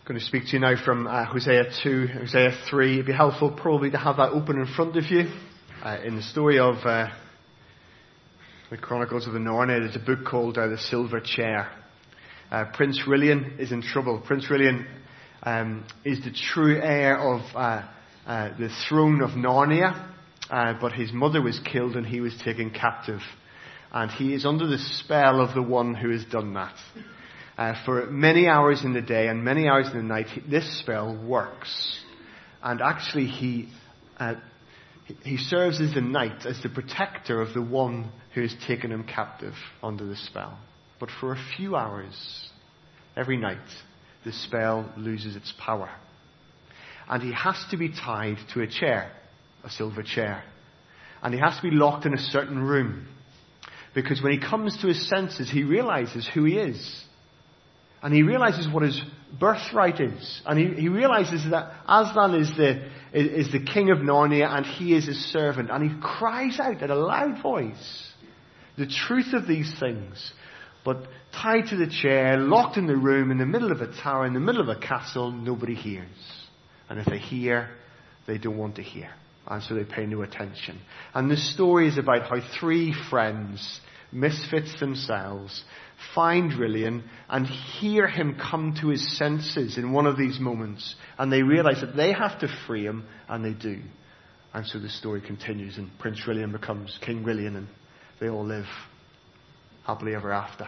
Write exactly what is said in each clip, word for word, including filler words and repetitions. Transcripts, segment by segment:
I'm going to speak to you now from uh, Hosea two, Hosea three. It'd be helpful probably to have that open in front of you. Uh, in the story of uh, the Chronicles of the Narnia, there's a book called uh, The Silver Chair. Uh, Prince Rilian is in trouble. Prince Rilian um, is the true heir of uh, uh, the throne of Narnia, uh, but his mother was killed and he was taken captive. And he is under the spell of the one who has done that. Uh, for many hours in the day and many hours in the night, this spell works. And actually he, uh, he serves as the knight, as the protector of the one who has taken him captive under the spell. But for a few hours, every night, the spell loses its power. And he has to be tied to a chair, a silver chair. And he has to be locked in a certain room. Because when he comes to his senses, he realizes who he is. And he realizes what his birthright is. And he, he realizes that Aslan is the, is, is the king of Narnia and he is his servant. And he cries out in a loud voice the truth of these things. But tied to the chair, locked in the room, in the middle of a tower, in the middle of a castle, nobody hears. And if they hear, they don't want to hear. And so they pay no attention. And the story is about how three friends, misfits themselves, find Rilian and hear him come to his senses in one of these moments. And they realize that they have to free him, and they do. And so the story continues, and Prince Rilian becomes King Rilian, and they all live happily ever after.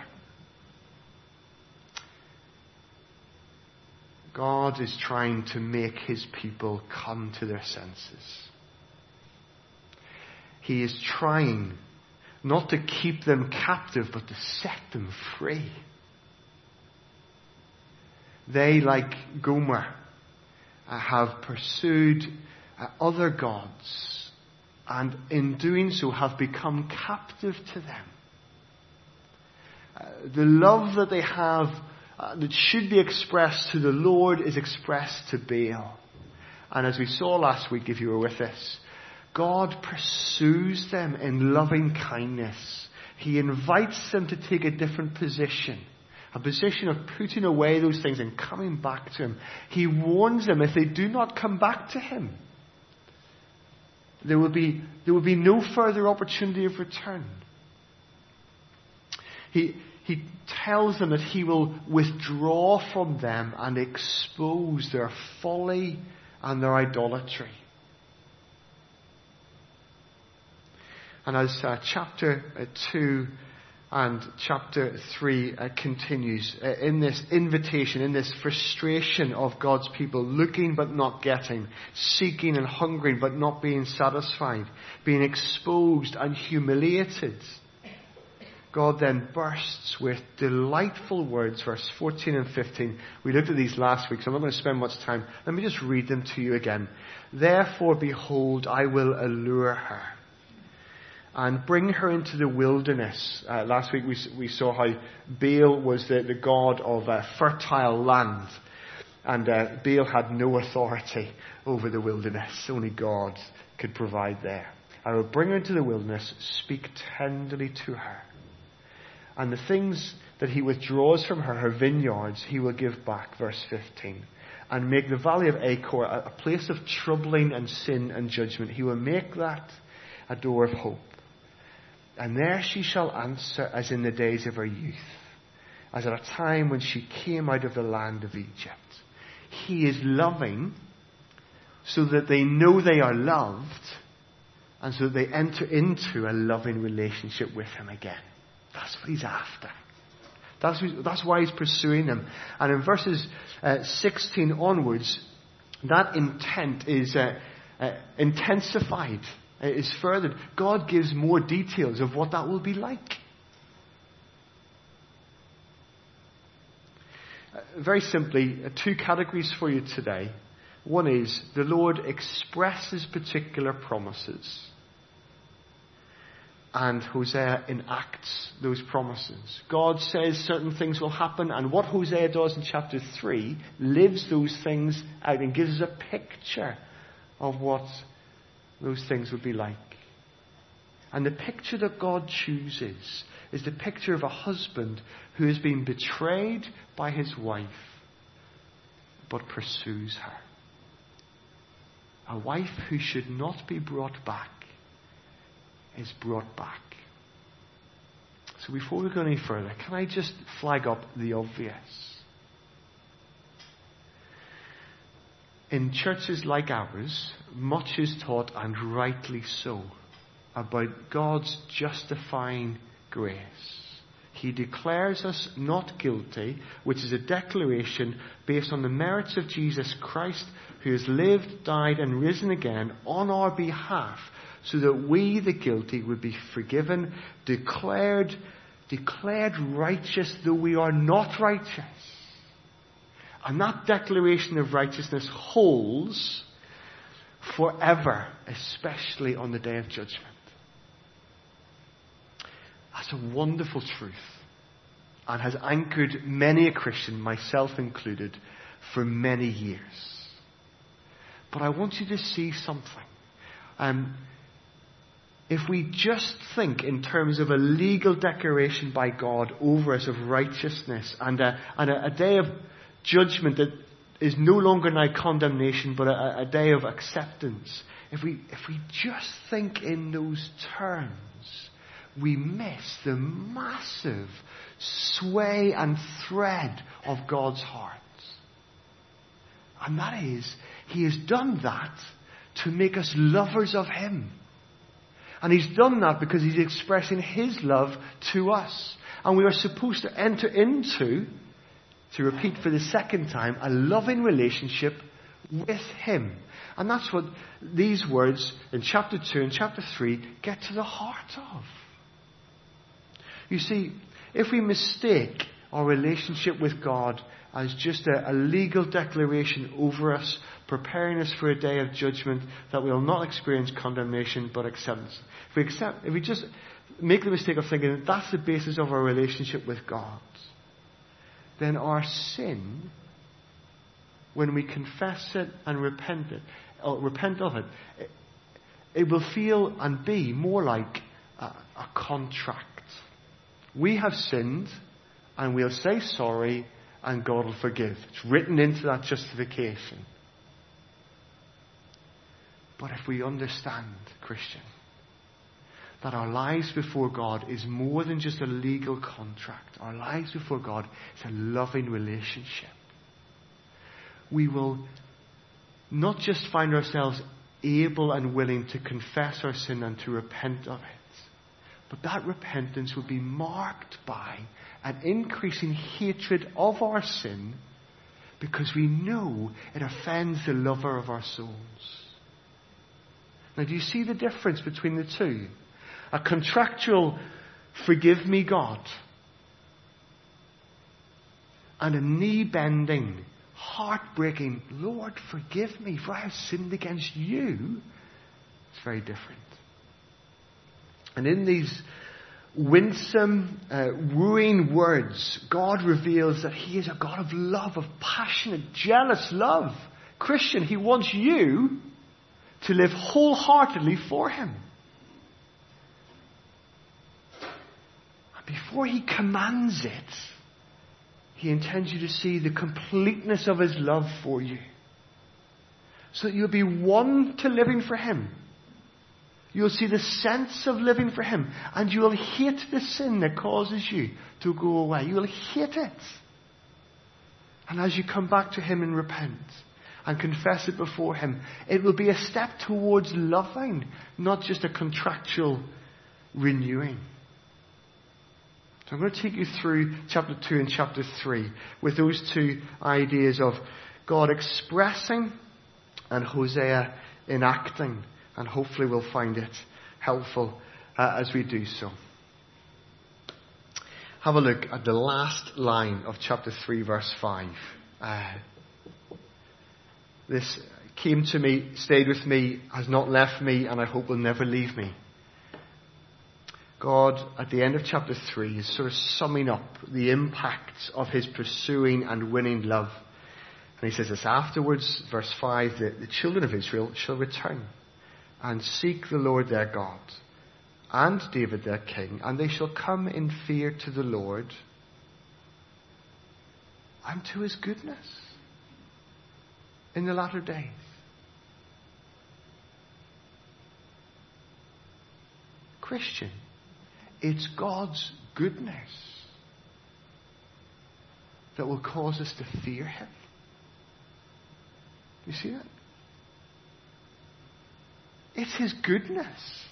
God is trying to make his people come to their senses. He is trying not to keep them captive, but to set them free. They, like Gomer, uh, have pursued uh, other gods, and in doing so have become captive to them. Uh, the love that they have uh, that should be expressed to the Lord is expressed to Baal. And as we saw last week, if you were with us, God pursues them in loving kindness. He invites them to take a different position. A position of putting away those things and coming back to him. He warns them if they do not come back to him, there will be, there will be no further opportunity of return. He, he tells them that he will withdraw from them and expose their folly and their idolatry. And as uh, chapter uh, two and chapter three uh, continues, uh, in this invitation, in this frustration of God's people, looking but not getting, seeking and hungering but not being satisfied, being exposed and humiliated, God then bursts with delightful words, verse fourteen and fifteen. We looked at these last week, so I'm not going to spend much time. Let me just read them to you again. Therefore, behold, I will allure her and bring her into the wilderness. Uh, last week we, we saw how Baal was the, the god of uh, fertile land. And uh, Baal had no authority over the wilderness. Only God could provide there. I will bring her into the wilderness, speak tenderly to her. And the things that he withdraws from her, her vineyards, he will give back, verse fifteen. And make the valley of Achor a, a place of troubling and sin and judgment. He will make that a door of hope. And there she shall answer as in the days of her youth, as at a time when she came out of the land of Egypt. He is loving so that they know they are loved, and so that they enter into a loving relationship with him again. That's what he's after. That's, that's why he's pursuing them. And in verses uh, sixteen onwards, that intent is uh, uh, intensified. Is furthered. God gives more details of what that will be like. Uh, very simply, uh, two categories for you today. One is the Lord expresses particular promises, and Hosea enacts those promises. God says certain things will happen, and what Hosea does in chapter three lives those things out and gives us a picture of what those things would be like. And the picture that God chooses is the picture of a husband who has been betrayed by his wife, but pursues her. A wife who should not be brought back is brought back. So before we go any further, can I just flag up the obvious? In churches like ours, much is taught, and rightly so, about God's justifying grace. He declares us not guilty, which is a declaration based on the merits of Jesus Christ, who has lived, died, and risen again on our behalf, so that we, the guilty, would be forgiven, declared, declared righteous, though we are not righteous. And that declaration of righteousness holds forever, especially on the day of judgment. That's a wonderful truth, and has anchored many a Christian, myself included, for many years. But I want you to see something. Um, if we just think in terms of a legal declaration by God over us of righteousness, and a, and a, a day of judgment that is no longer now condemnation, but a, a day of acceptance, if we if we just think in those terms, we miss the massive sway and thread of God's heart. And that is, He has done that to make us lovers of Him. And He's done that because He's expressing His love to us. And we are supposed to enter into, to repeat for the second time, a loving relationship with Him. And that's what these words in chapter two and chapter three get to the heart of. You see, if we mistake our relationship with God as just a, a legal declaration over us, preparing us for a day of judgment that we will not experience condemnation but acceptance. If we accept, if we just make the mistake of thinking that that's the basis of our relationship with God, then our sin, when we confess it and repent it, or repent of it, it, it will feel and be more like a, a contract. We have sinned, and we'll say sorry, and God will forgive. It's written into that justification. But if we understand, Christian, that our lives before God is more than just a legal contract, our lives before God is a loving relationship, we will not just find ourselves able and willing to confess our sin and to repent of it, but that repentance will be marked by an increasing hatred of our sin, because we know it offends the lover of our souls. Now, do you see the difference between the two? A contractual, forgive me God, and a knee-bending, heartbreaking, Lord, forgive me, for I have sinned against you. It's very different. And in these winsome, uh, wooing words, God reveals that He is a God of love, of passionate, jealous love. Christian, He wants you to live wholeheartedly for Him. And before He commands it, He intends you to see the completeness of His love for you, so that you'll be won to living for Him. You'll see the sense of living for Him, and you'll hate the sin that causes you to go away. You'll hate it. And as you come back to Him and repent and confess it before Him, it will be a step towards loving, not just a contractual renewing. So I'm going to take you through chapter two and chapter three with those two ideas of God expressing and Hosea enacting. And hopefully we'll find it helpful uh, as we do so. Have a look at the last line of chapter three, verse five. Uh, this came to me, stayed with me, has not left me, and I hope will never leave me. God, at the end of chapter three, is sort of summing up the impacts of His pursuing and winning love. And He says this, afterwards, verse five, the, the children of Israel shall return and seek the Lord their God, and David their king, and they shall come in fear to the Lord and to His goodness. in the latter days. Christian, it's God's goodness that will cause us to fear him. You see that? It's his goodness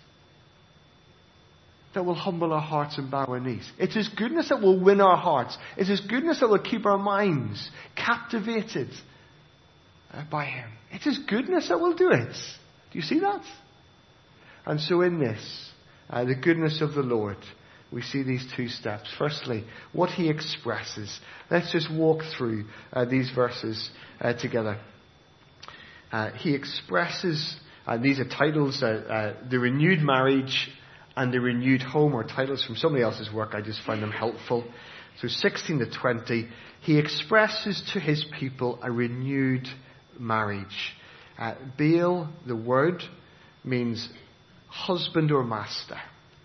that will humble our hearts and bow our knees. It's his goodness that will win our hearts. It's his goodness that will keep our minds captivated by him. It's his goodness that will do it. Do you see that? And so in this, uh, the goodness of the Lord, we see these two steps. Firstly, what he expresses. Let's just walk through uh, these verses uh, together. Uh, he expresses, and uh, these are titles, uh, uh, the renewed marriage and the renewed home, or titles from somebody else's work. I just find them helpful. So sixteen to twenty, he expresses to his people a renewed marriage. Uh, Baal, the word, means husband or master.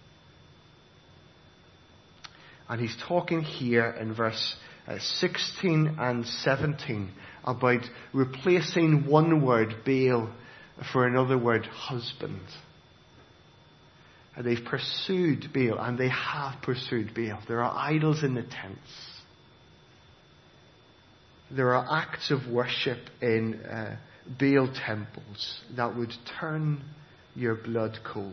And he's talking here in verse uh, sixteen and seventeen about replacing one word, Baal, for another word, husband. And they've pursued Baal, and they have pursued Baal. There are idols in the tents. There are acts of worship in uh, Baal temples that would turn your blood cold.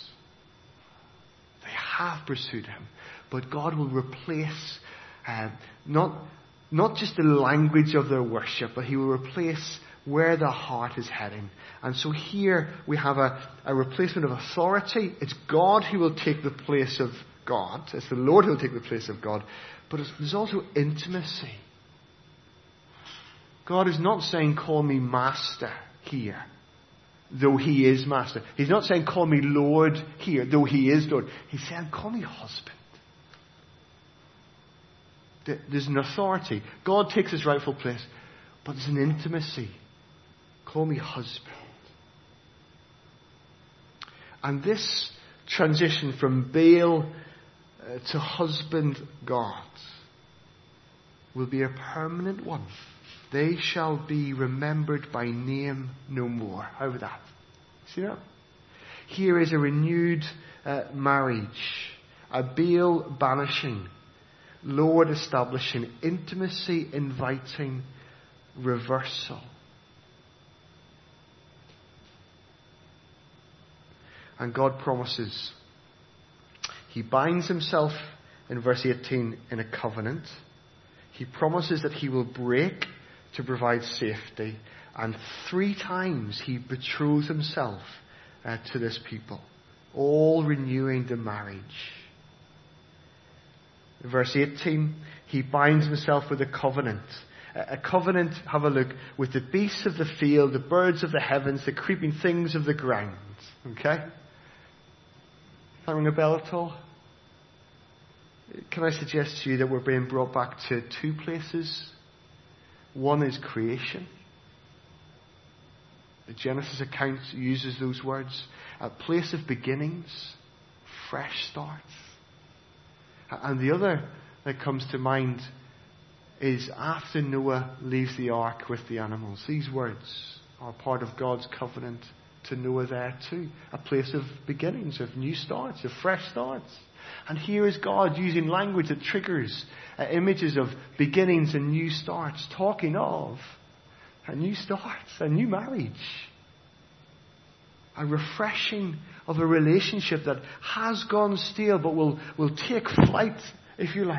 They have pursued him. But God will replace uh, not, not just the language of their worship, but he will replace where the heart is heading. And so here we have a, a replacement of authority. It's God who will take the place of God. It's the Lord who will take the place of God. But there's also intimacy. God is not saying, call me master here, though he is master. He's not saying, call me Lord here, though he is Lord. He's saying, call me husband. There's an authority. God takes his rightful place, but there's an intimacy. Call me husband. And this transition from Baal uh, to husband God will be a permanent one. They shall be remembered by name no more. How about that? See that? Here is a renewed uh, marriage, a Baal banishing, Lord establishing, intimacy inviting, reversal. And God promises. He binds himself in verse eighteen in a covenant. He promises that he will break to provide safety. And three times he betroths himself uh, to this people, all renewing the marriage. In verse eighteen, he binds himself with a covenant. A covenant, have a look, with the beasts of the field, the birds of the heavens, the creeping things of the ground. Okay? That ring a bell at all? Can I suggest to you that we're being brought back to two places? One is creation. The Genesis account uses those words. A place of beginnings, fresh starts. And the other that comes to mind is after Noah leaves the ark with the animals. These words are part of God's covenant to Noah there too. A place of beginnings, of new starts, of fresh starts. And here is God using language that triggers uh, images of beginnings and new starts, talking of a new start, a new marriage. A refreshing of a relationship that has gone stale but will, will take flight, if you like.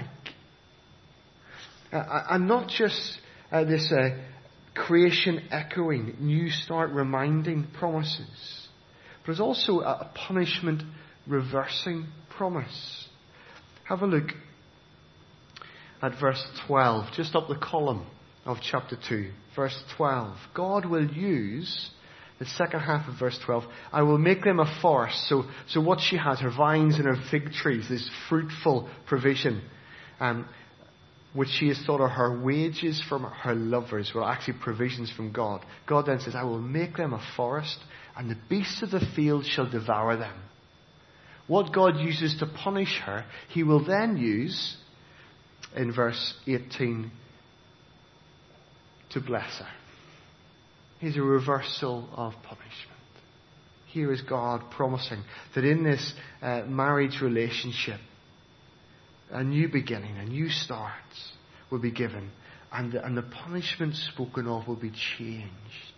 Uh, and not just uh, this uh, creation echoing, new start reminding promises, but it's also a punishment reversing promise. Have a look at verse twelve, just up the column of chapter two. Verse twelve. God will use the second half of verse twelve. I will make them a forest. So, so what she has, her vines and her fig trees, this fruitful provision, um, which she has thought are her wages from her lovers, were actually provisions from God. God then says, I will make them a forest, and the beasts of the field shall devour them. What God uses to punish her, he will then use, in verse eighteen, to bless her. is a reversal of punishment. Here is God promising that in this uh, marriage relationship, a new beginning, a new start will be given, and the, and the punishment spoken of will be changed.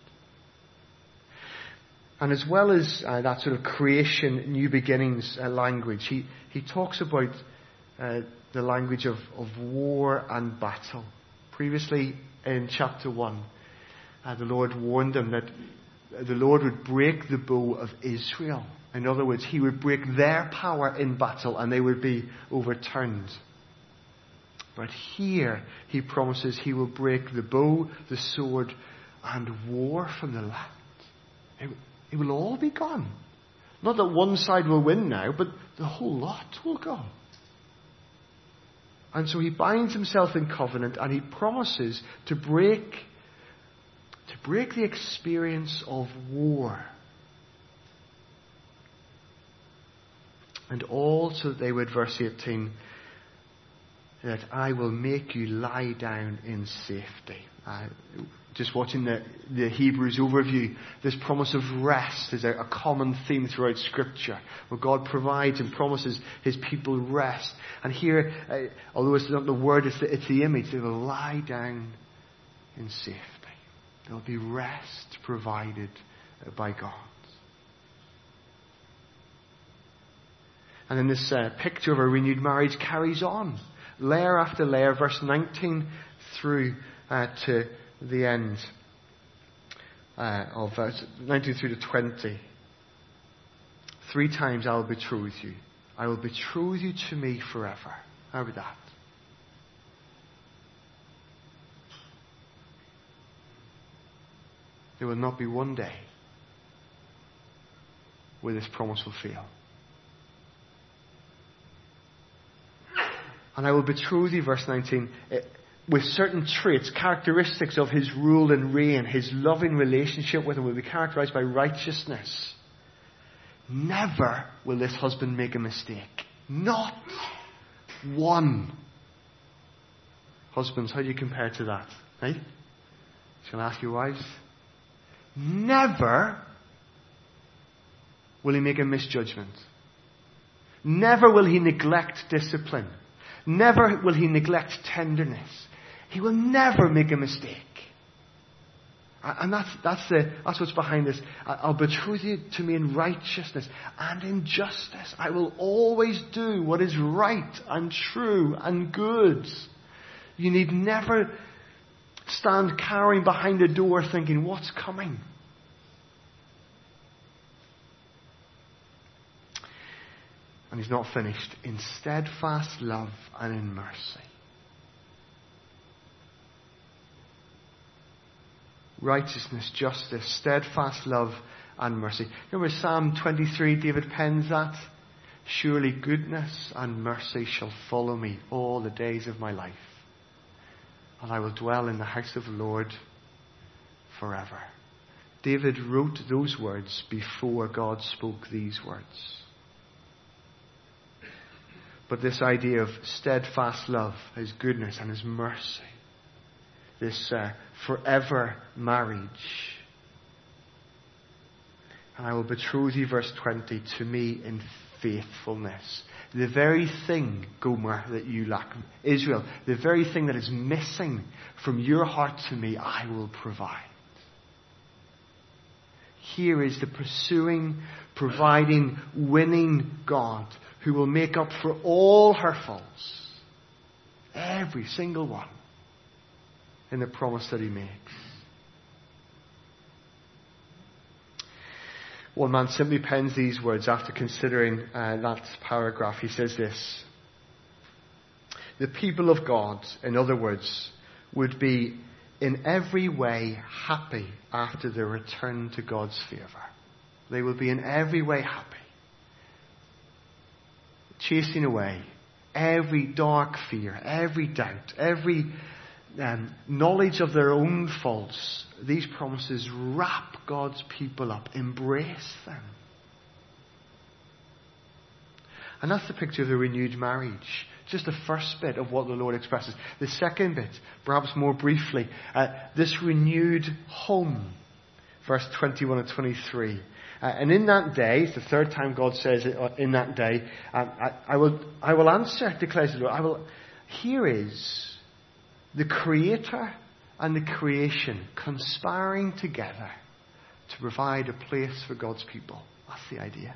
And as well as uh, that sort of creation, new beginnings uh, language, he, he talks about uh, the language of, of war and battle. Previously in chapter one, uh, the Lord warned them that the Lord would break the bow of Israel. In other words, he would break their power in battle and they would be overturned. But here he promises he will break the bow, the sword, and war from the land. It, it will all be gone. Not that one side will win now, but the whole lot will go. And so he binds himself in covenant and he promises to break to break the experience of war. And all so that they would, verse eighteen, that I will make you lie down in safety. Uh, just watching the, the Hebrews overview, this promise of rest is a, a common theme throughout Scripture, where God provides and promises his people rest. And here, uh, although it's not the word, it's the, it's the image, they will lie down in safety. There will be rest provided by God. And then this uh, picture of a renewed marriage carries on. Layer after layer, verse nineteen through uh, to the end uh, of uh, nineteen through to twenty. Three times I will betroth you. I will betroth you to me forever. How about that? There will not be one day where this promise will fail. And I will betroth you, verse nineteen, with certain traits, characteristics of his rule and reign. His loving relationship with him will be characterized by righteousness. Never will this husband make a mistake. Not one. Husbands, how do you compare to that? Right? Shall I ask your wives? Never will he make a misjudgment. Never will he neglect discipline. Never will he neglect tenderness. He will never make a mistake. And that's, that's, the, that's what's behind this. I'll betroth you to me in righteousness and in justice. I will always do what is right and true and good. You need never stand cowering behind a door thinking, what's coming? And he's not finished. In steadfast love and in mercy. Righteousness, justice, steadfast love and mercy. Remember Psalm twenty-three, David pens that? Surely goodness and mercy shall follow me all the days of my life. And I will dwell in the house of the Lord forever. David wrote those words before God spoke these words. But this idea of steadfast love, his goodness and his mercy, this uh, forever marriage. And I will betroth you, verse twenty, to me in faithfulness. The very thing, Gomer, that you lack, Israel, the very thing that is missing from your heart to me, I will provide. Here is the pursuing, providing, winning God who will make up for all her faults. Every single one. In the promise that he makes. One man simply pens these words after considering uh, that paragraph. He says this. The people of God, in other words, would be in every way happy after their return to God's favour. They will be in every way happy. Chasing away every dark fear, every doubt, every um, knowledge of their own faults. These promises wrap God's people up, embrace them. And that's the picture of the renewed marriage. Just the first bit of what the Lord expresses. The second bit, perhaps more briefly, uh, this renewed home. verse twenty-one and twenty-three. Uh, and in that day, it's the third time God says it, uh, in that day, uh, I, I will I will answer, declares the Lord. I will. Here is the Creator and the creation conspiring together to provide a place for God's people. That's the idea.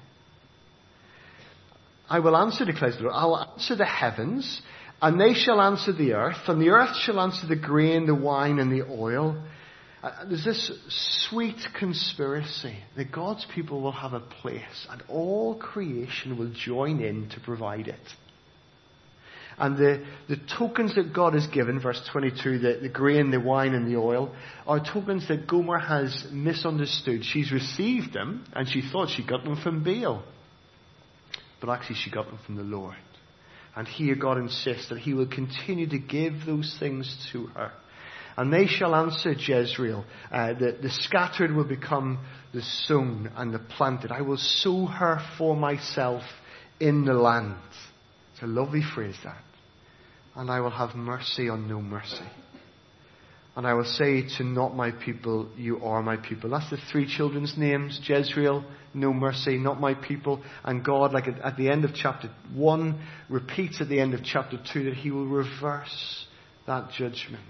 I will answer, declares the Lord. I will answer the heavens, and they shall answer the earth, and the earth shall answer the grain, the wine, and the oil. Uh, there's this sweet conspiracy that God's people will have a place, and all creation will join in to provide it. And the, the tokens that God has given, verse twenty-two, the, the grain, the wine, and the oil, are tokens that Gomer has misunderstood. She's received them, and she thought she got them from Baal. But actually she got them from the Lord. And here God insists that He will continue to give those things to her. And they shall answer Jezreel. Uh, the, the scattered will become the sown and the planted. I will sow her for myself in the land. It's a lovely phrase, that. And I will have mercy on no mercy. And I will say to not my people, you are my people. That's the three children's names. Jezreel, no mercy, not my people. And God, like at the end of chapter one, repeats at the end of chapter two that He will reverse that judgment.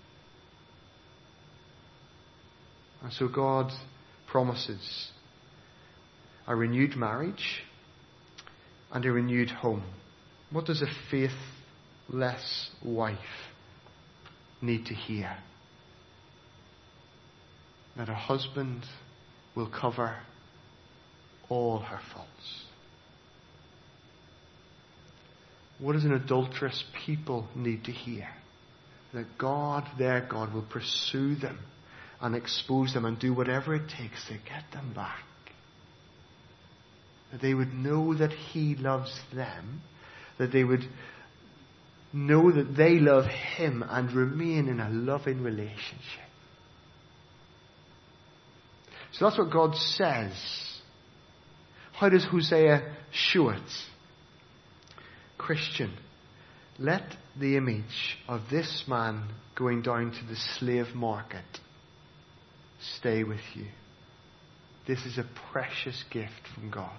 And so God promises a renewed marriage and a renewed home. What does a faithless wife need to hear? That her husband will cover all her faults. What does an adulterous people need to hear? That God, their God, will pursue them and expose them and do whatever it takes to get them back. That they would know that He loves them, that they would know that they love Him and remain in a loving relationship. So that's what God says. How does Hosea show it? Christian, let the image of this man going down to the slave market stay with you. This is a precious gift from God.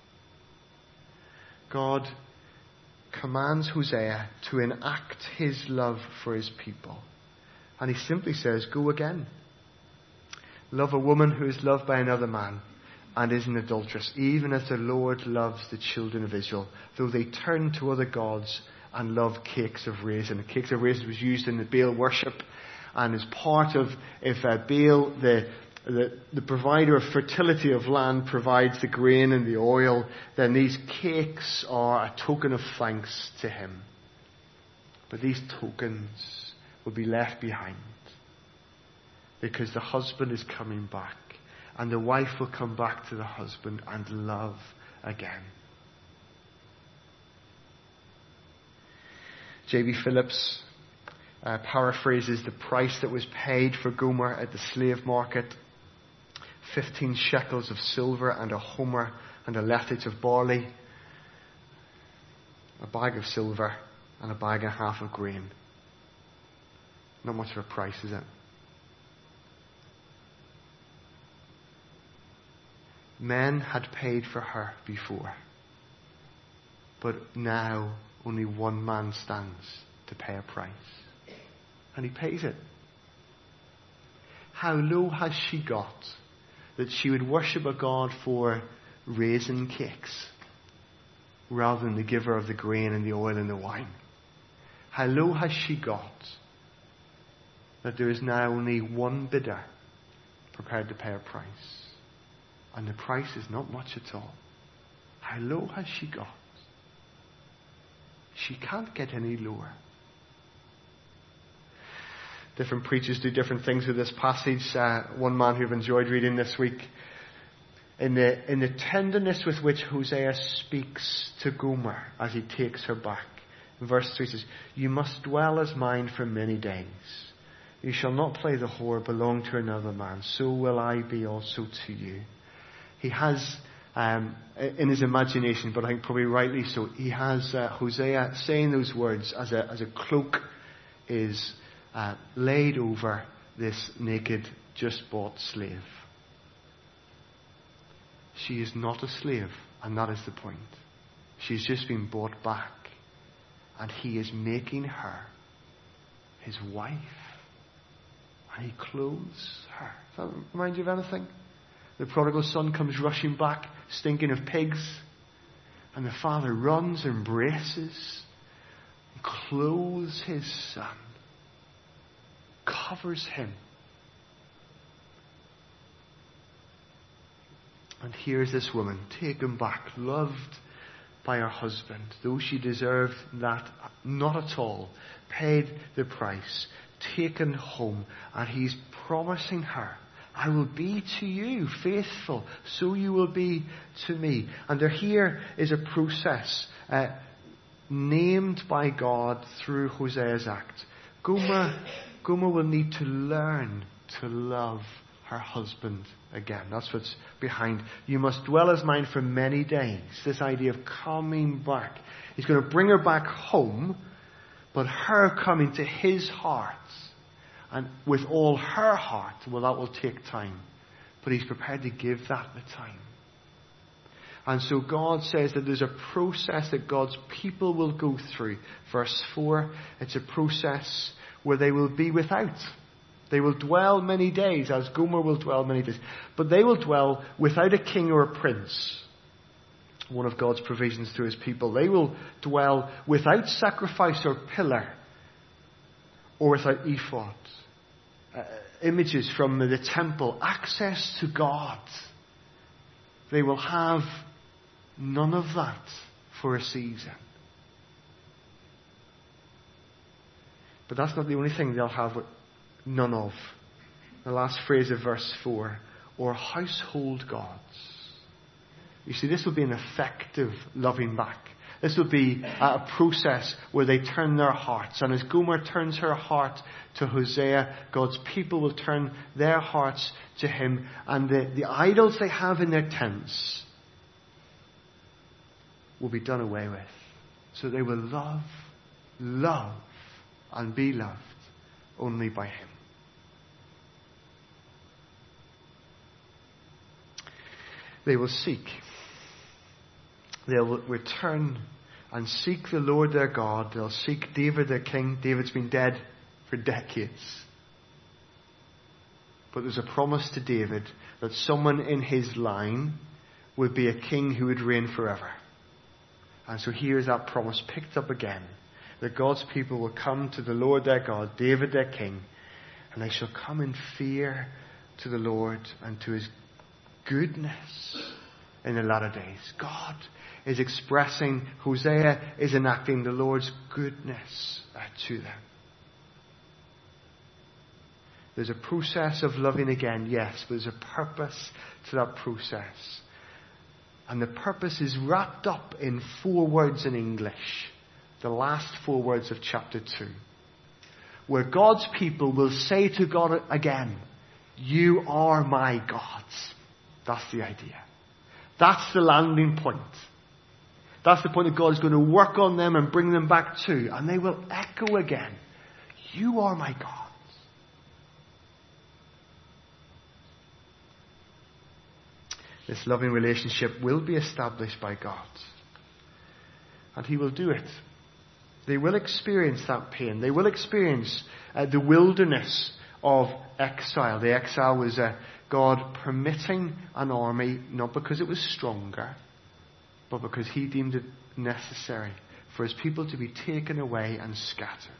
God commands Hosea to enact His love for His people. And He simply says, go again. Love a woman who is loved by another man and is an adulteress, even as the Lord loves the children of Israel, though they turn to other gods and love cakes of raisin. The cakes of raisin was used in the Baal worship, and as part of, if uh, Baal, the, the, the provider of fertility of land, provides the grain and the oil, then these cakes are a token of thanks to him. But these tokens will be left behind, because the husband is coming back, and the wife will come back to the husband and love again. J B Phillips uh, paraphrases the price that was paid for Gomer at the slave market: fifteen shekels of silver and a homer and a lethech of barley, a bag of silver and a bag and a half of grain. Not much of a price, is it? Men had paid for her before, but now only one man stands to pay a price. And he pays it. How low has she got that she would worship a God for raisin cakes rather than the giver of the grain and the oil and the wine? How low has she got that there is now only one bidder prepared to pay a price? And the price is not much at all. How low has she got? She can't get any lower. Different preachers do different things with this passage. Uh, one man who I've enjoyed reading this week, in the, in the tenderness with which Hosea speaks to Gomer as he takes her back. In verse three says, "You must dwell as mine for many days. You shall not play the whore, belong to another man. So will I be also to you." He has, um, in his imagination, but I think probably rightly so, he has uh, Hosea saying those words as a, as a cloak is uh, laid over this naked, just bought slave. she is not a slave, and that is the point. She's just been bought back, and he is making her his wife, and he clothes her. Does that remind you of anything? The prodigal son comes rushing back, stinking of pigs, and the father runs, embraces, and clothes his son, covers him. And here's this woman, taken back, loved by her husband, though she deserved that not at all, paid the price, taken home, and he's promising her, I will be to you faithful, so you will be to me. And there here is a process uh, named by God through Hosea's act. Gomer, Gomer will need to learn to love her husband again. That's what's behind. You must dwell as mine for many days. This idea of coming back. He's going to bring her back home, but her coming to his heart, and with all her heart, well, that will take time. But he's prepared to give that the time. And so God says that there's a process that God's people will go through. Verse four, it's a process where they will be without. They will dwell many days, as Gomer will dwell many days. But they will dwell without a king or a prince. One of God's provisions to his people. They will dwell without sacrifice or pillar, or without ephod. Uh, images from the temple. Access to God. They will have none of that for a season. But that's not the only thing they'll have none of. The last phrase of verse four. Or household gods. You see, this will be an effective loving back. This will be a process where they turn their hearts. And as Gomer turns her heart to Hosea, God's people will turn their hearts to him. And the, the idols they have in their tents will be done away with. So they will love, love, and be loved only by him. They will seek. They'll return and seek the Lord their God. They'll seek David their king. David's been dead for decades. But there's a promise to David that someone in his line would be a king who would reign forever. And so here's that promise picked up again. That God's people will come to the Lord their God, David their king, and they shall come in fear to the Lord and to his goodness in the latter days. God is expressing, Hosea is enacting the Lord's goodness to them. There's a process of loving again, yes, but there's a purpose to that process. And the purpose is wrapped up in four words in English. The last four words of chapter two. Where God's people will say to God again, you are my gods. That's the idea. That's the landing point. That's the point that God is going to work on them and bring them back to. And they will echo again, you are my gods. This loving relationship will be established by God. And he will do it. They will experience that pain. They will experience uh, the wilderness of exile. The exile was uh, God permitting an army, not because it was stronger, but because he deemed it necessary for his people to be taken away and scattered.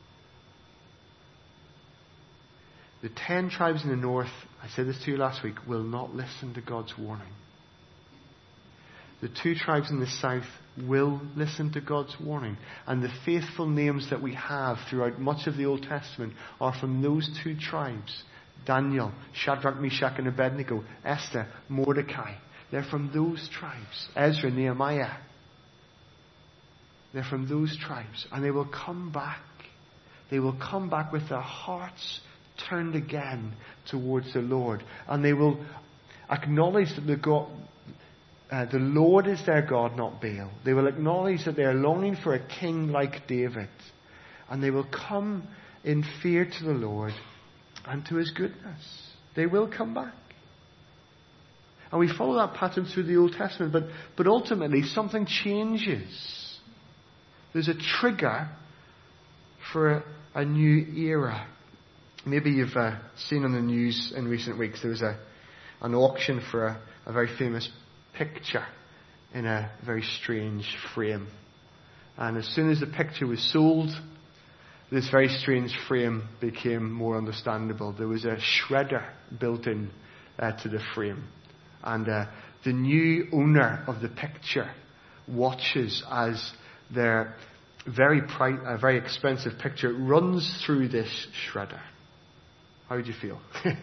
The ten tribes in the north, I said this to you last week, will not listen to God's warning. The two tribes in the south will listen to God's warning. And the faithful names that we have throughout much of the Old Testament are from those two tribes. Daniel, Shadrach, Meshach, and Abednego, Esther, Mordecai. They're from those tribes. Ezra, Nehemiah. They're from those tribes. And they will come back. They will come back with their hearts turned again towards the Lord. And they will acknowledge that the God... Uh, the Lord is their God, not Baal. They will acknowledge that they are longing for a king like David. And they will come in fear to the Lord and to his goodness. They will come back. And we follow that pattern through the Old Testament. But, but ultimately, something changes. There's a trigger for a, a new era. Maybe you've uh, seen on the news in recent weeks, there was a, an auction for a, a very famous picture in a very strange frame. And as soon as the picture was sold, this very strange frame became more understandable. There was a shredder built in uh, to the frame. And uh, the new owner of the picture watches as their very, pri- uh, very expensive picture runs through this shredder. How would you feel?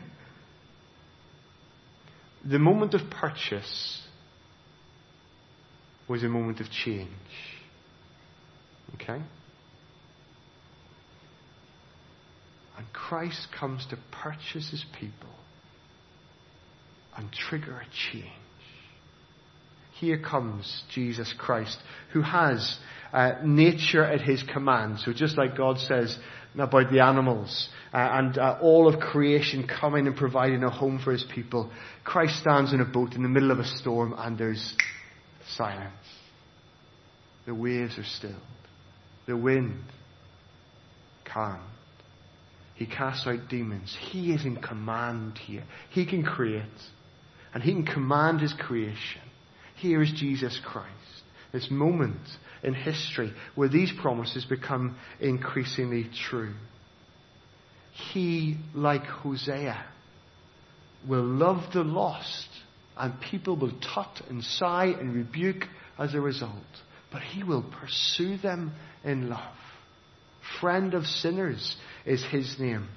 The moment of purchase was a moment of change. Okay? And Christ comes to purchase his people and trigger a change. Here comes Jesus Christ, who has uh, nature at his command. So just like God says about the animals uh, and uh, all of creation coming and providing a home for his people, Christ stands in a boat in the middle of a storm and there's silence. The waves are stilled. The wind calmed. He casts out demons. He is in command here. He can create. And he can command his creation. Here is Jesus Christ. This moment in history where these promises become increasingly true. He, like Hosea, will love the lost, and people will tut and sigh and rebuke as a result. But he will pursue them in love. Friend of sinners is his name.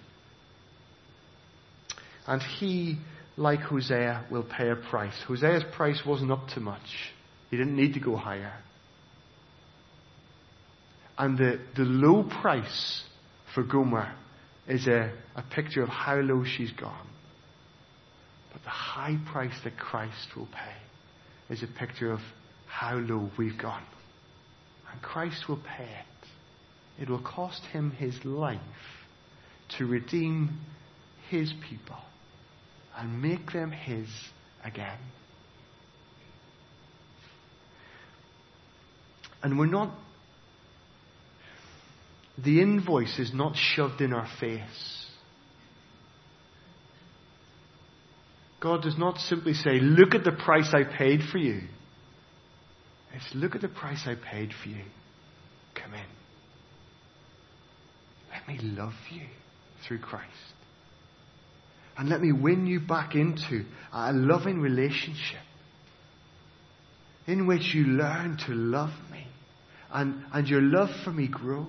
And he, like Hosea, will pay a price. Hosea's price wasn't up to much. He didn't need to go higher. And the, the low price for Gomer is a, a picture of how low she's gone. But the high price that Christ will pay is a picture of how low we've gone. And Christ will pay it. It will cost him his life to redeem his people and make them his again. And we're not, the invoice is not shoved in our face. God does not simply say, look at the price I paid for you. It's, look at the price I paid for you. Come in. Let me love you through Christ. And let me win you back into a loving relationship in which you learn to love me. And, and your love for me grows.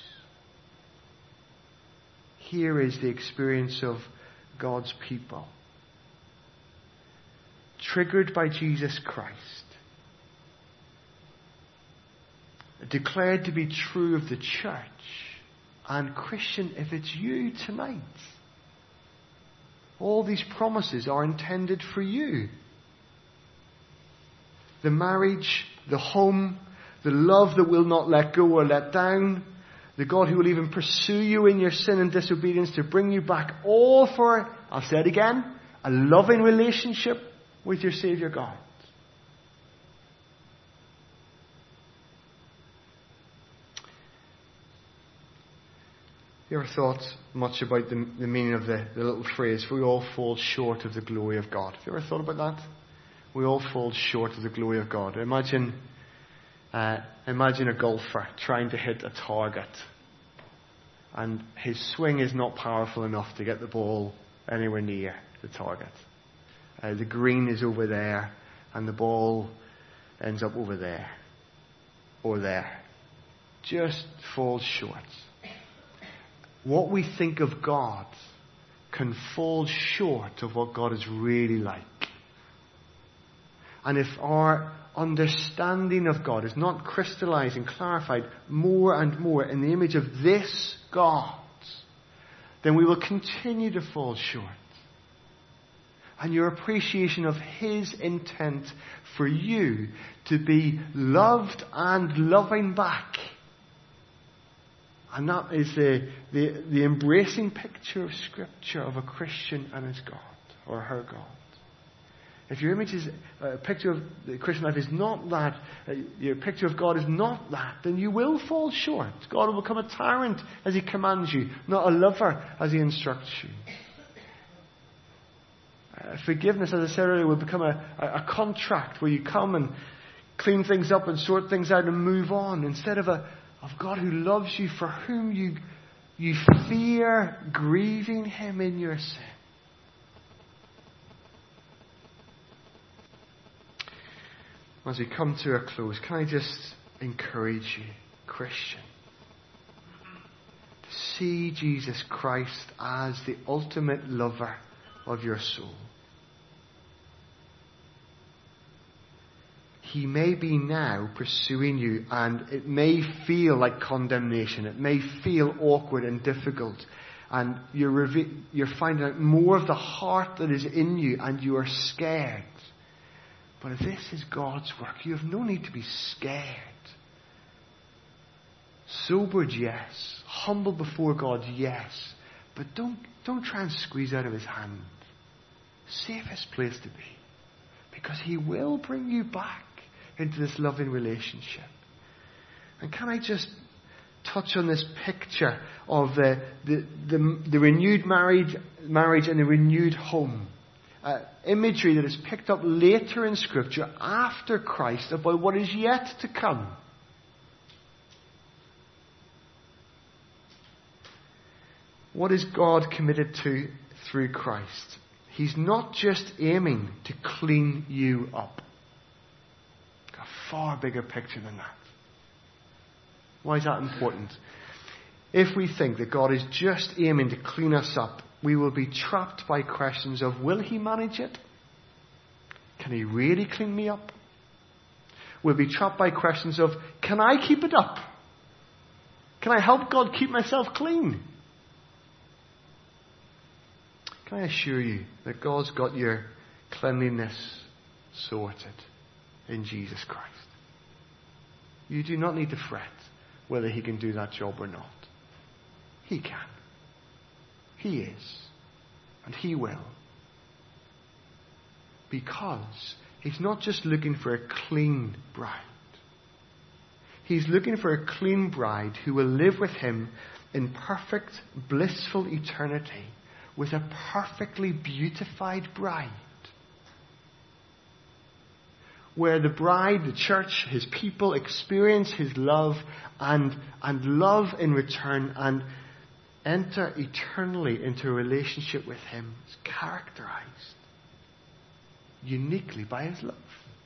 Here is the experience of God's people. Triggered by Jesus Christ. Declared to be true of the church. And Christian, if it's you tonight, all these promises are intended for you. The marriage, the home, the love that will not let go or let down, the God who will even pursue you in your sin and disobedience to bring you back, all for, I'll say it again, a loving relationship with your Saviour God. You ever thought much about the, the meaning of the, the little phrase, we all fall short of the glory of God? Have you ever thought about that? We all fall short of the glory of God. Imagine, uh, imagine a golfer trying to hit a target. And his swing is not powerful enough to get the ball anywhere near the target. Uh, the green is over there, and the ball ends up over there. Or there. Just falls short. What we think of God can fall short of what God is really like. And if our understanding of God is not crystallized and clarified more and more in the image of this God, then we will continue to fall short. And your appreciation of his intent for you to be loved and loving back. And that is the, the, the embracing picture of Scripture of a Christian and his God, or her God. if your image is a picture of the Christian life is not that, uh, your picture of God is not that, then you will fall short. God will become a tyrant as He commands you, not a lover as He instructs you. Uh, forgiveness, as I said earlier, will become a, a, a contract where you come and clean things up and sort things out and move on, instead of a of God who loves you, for whom you you fear grieving Him in your sin. As we come to a close, can I just encourage you, Christian, to see Jesus Christ as the ultimate lover of your soul. He may be now pursuing you, and it may feel like condemnation. It may feel awkward and difficult. And you're, reve- you're finding out more of the heart that is in you, and you are scared. But if this is God's work, you have no need to be scared. Sobered, yes. Humble before God, yes. But don't, don't try and squeeze out of His hand. Safest place to be. Because He will bring you back into this loving relationship. And can I just touch on this picture of the, the, the, the renewed marriage, marriage and the renewed home? Uh, imagery that is picked up later in Scripture after Christ about what is yet to come. What is God committed to through Christ? He's not just aiming to clean you up. A far bigger picture than that. Why is that important? If we think that God is just aiming to clean us up, we will be trapped by questions of, will He manage it? Can He really clean me up? We'll be trapped by questions of, can I keep it up? Can I help God keep myself clean? Can I assure you that God's got your cleanliness sorted in Jesus Christ? You do not need to fret whether He can do that job or not. He can. He is. And He will. Because He's not just looking for a clean bride. He's looking for a clean bride who will live with Him in perfect, blissful eternity with a perfectly beautified bride. Where the bride, the church, His people experience His love and, and love in return and enter eternally into a relationship with Him. It's characterized uniquely by His love.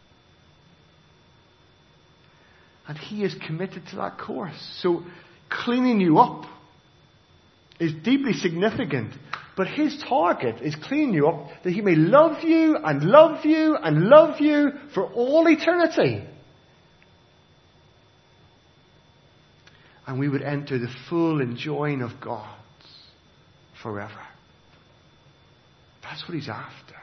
And He is committed to that course. So cleaning you up is deeply significant. But His target is cleaning you up that He may love you and love you and love you for all eternity. And we would enter the full enjoying of God forever. That's what He's after.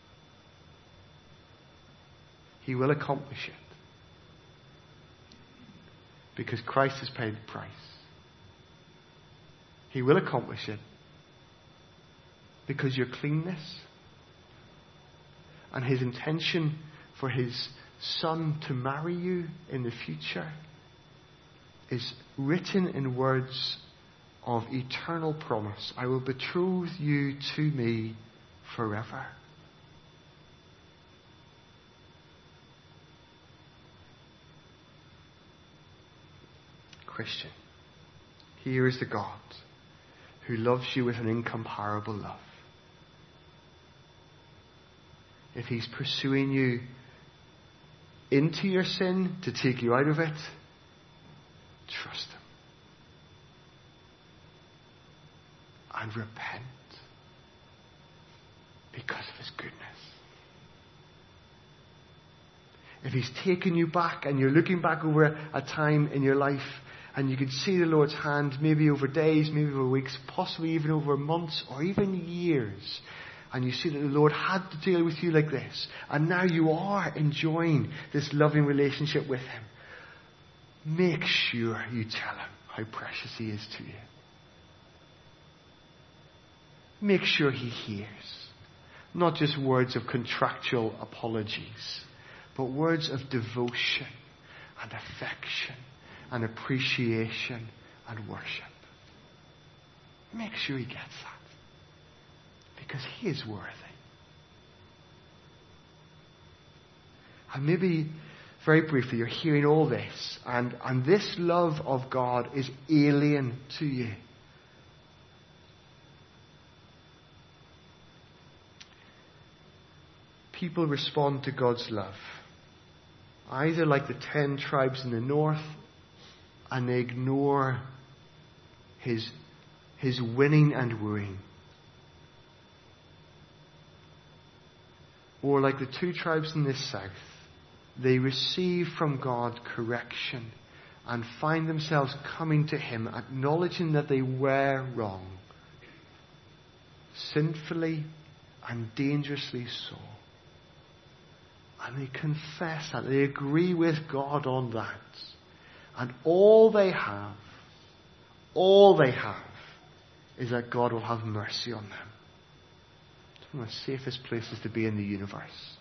He will accomplish it. Because Christ has paid the price. He will accomplish it. Because your cleanness and His intention for His Son to marry you in the future is written in words of eternal promise. I will betroth you to me forever. Christian, here is the God who loves you with an incomparable love. If He's pursuing you into your sin to take you out of it, trust Him. And repent because of His goodness. If He's taken you back and you're looking back over a time in your life and you can see the Lord's hand maybe over days, maybe over weeks, possibly even over months or even years, and you see that the Lord had to deal with you like this, and now you are enjoying this loving relationship with Him, make sure you tell Him how precious He is to you. Make sure He hears. Not just words of contractual apologies, but words of devotion and affection and appreciation and worship. Make sure he gets that, because he is worthy. And maybe, very briefly, you're hearing all this, and, and this love of God is alien to you. People respond to God's love either like the ten tribes in the north, and they ignore his, his winning and wooing, or like the two tribes in the south, they receive from God correction and find themselves coming to him, acknowledging that they were wrong, sinfully and dangerously so. And they confess that. They agree with God on that. And all they have, all they have, is that God will have mercy on them. It's one of the safest places to be in the universe.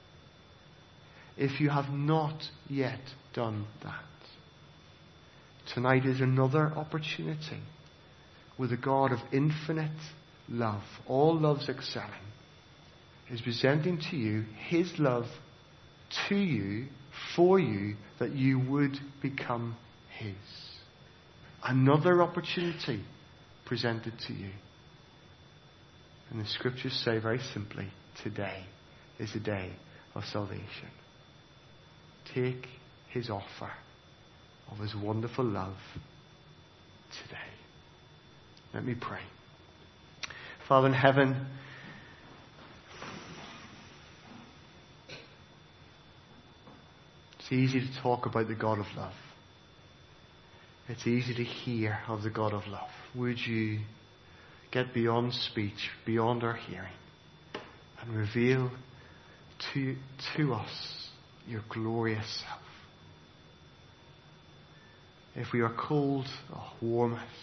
If you have not yet done that, tonight is another opportunity with the God of infinite love, all loves excelling, is presenting to you his love to you, for you, that you would become his. Another opportunity presented to you. And the scriptures say very simply, today is the day of salvation. Take his offer of his wonderful love today. Let me pray. Father in heaven, it's easy to talk about the God of love. It's easy to hear of the God of love. Would you get beyond speech, beyond our hearing, and reveal to, to us your glorious self? If we are cold, oh, warm us.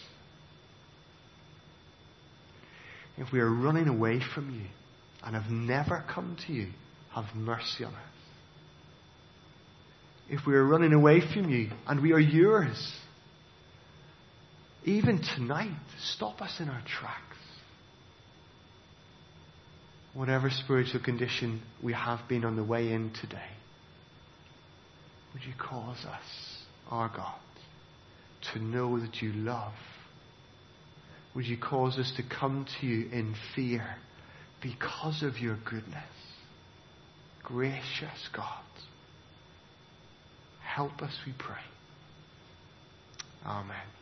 If we are running away from you and have never come to you, have mercy on us. If we are running away from you and we are yours, even tonight, stop us in our tracks. Whatever spiritual condition we have been on the way in today, would you cause us, our God, to know that you love? Would you cause us to come to you in fear because of your goodness? Gracious God, help us, we pray. Amen.